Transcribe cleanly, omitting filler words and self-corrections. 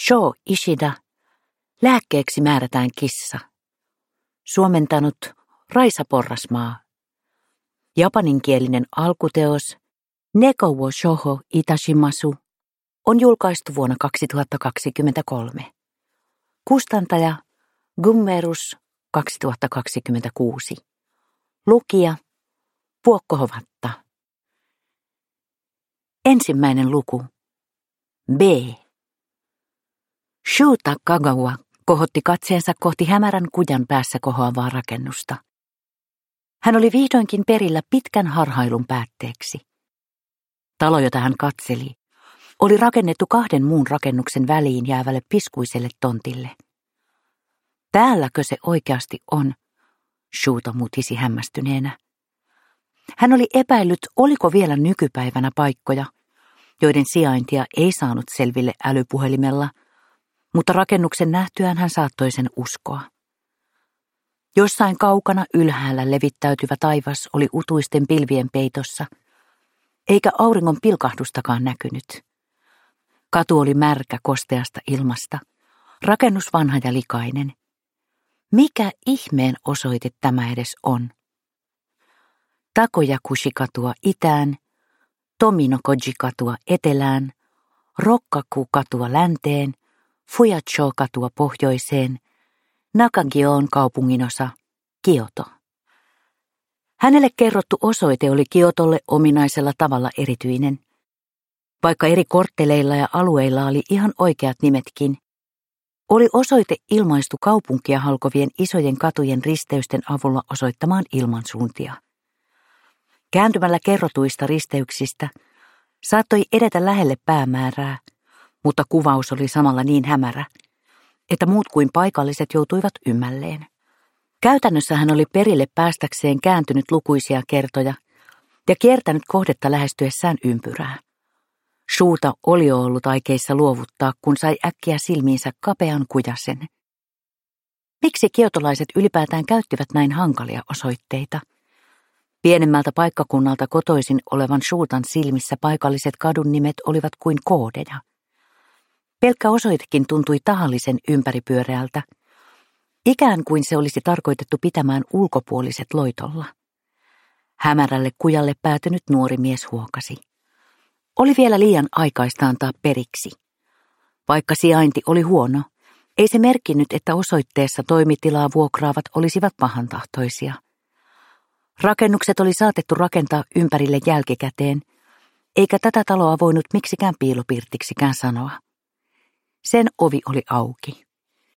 Sho Ishida, lääkkeeksi määrätään kissa. Suomentanut Raisa Porrasmaa. Japaninkielinen alkuteos Neko wo shoujo itashimasu on julkaistu vuonna 2023. Kustantaja Gummerus 2026. Lukija Vuokko Hovatta. Ensimmäinen luku. B. Shuta Kagawa kohotti katseensa kohti hämärän kujan päässä kohoavaa rakennusta. Hän oli vihdoinkin perillä pitkän harhailun päätteeksi. Talo, jota hän katseli, oli rakennettu 2 muun rakennuksen väliin jäävälle piskuiselle tontille. Täälläkö se oikeasti on? Shuta mutisi hämmästyneenä. Hän oli epäillyt, oliko vielä nykypäivänä paikkoja, joiden sijaintia ei saanut selville älypuhelimella, mutta rakennuksen nähtyään hän saattoi sen uskoa. Jossain kaukana ylhäällä levittäytyvä taivas oli utuisten pilvien peitossa, eikä auringon pilkahdustakaan näkynyt. Katu oli märkä kosteasta ilmasta, rakennus vanha ja likainen. Mikä ihmeen osoite tämä edes on? Takojakushi-katua itään, Tominokoji-katua etelään, Rokkaku-katua länteen, Fujacho-katua pohjoiseen, Nakagion kaupunginosa, Kioto. Hänelle kerrottu osoite oli Kiotolle ominaisella tavalla erityinen. Vaikka eri kortteleilla ja alueilla oli ihan oikeat nimetkin, oli osoite ilmaistu kaupunkia halkovien isojen katujen risteysten avulla osoittamaan ilmansuuntia. Kääntymällä kerrotuista risteyksistä saattoi edetä lähelle päämäärää, mutta kuvaus oli samalla niin hämärä, että muut kuin paikalliset joutuivat ymmälleen. Käytännössä hän oli perille päästäkseen kääntynyt lukuisia kertoja ja kiertänyt kohdetta lähestyessään ympyrää. Shuta oli jo ollut aikeissa luovuttaa, kun sai äkkiä silmiinsä kapean kujasen. Miksi kiotolaiset ylipäätään käyttivät näin hankalia osoitteita? Pienemmältä paikkakunnalta kotoisin olevan Shutan silmissä paikalliset kadun nimet olivat kuin koodeja. Pelkkä osoitekin tuntui tahallisen ympäripyöreältä, ikään kuin se olisi tarkoitettu pitämään ulkopuoliset loitolla. Hämärälle kujalle päätynyt nuori mies huokasi. Oli vielä liian aikaista antaa periksi. Vaikka sijainti oli huono, ei se merkinnyt, että osoitteessa toimitilaa vuokraavat olisivat pahantahtoisia. Rakennukset oli saatettu rakentaa ympärille jälkikäteen, eikä tätä taloa voinut miksikään piilopirtiksikään sanoa. Sen ovi oli auki.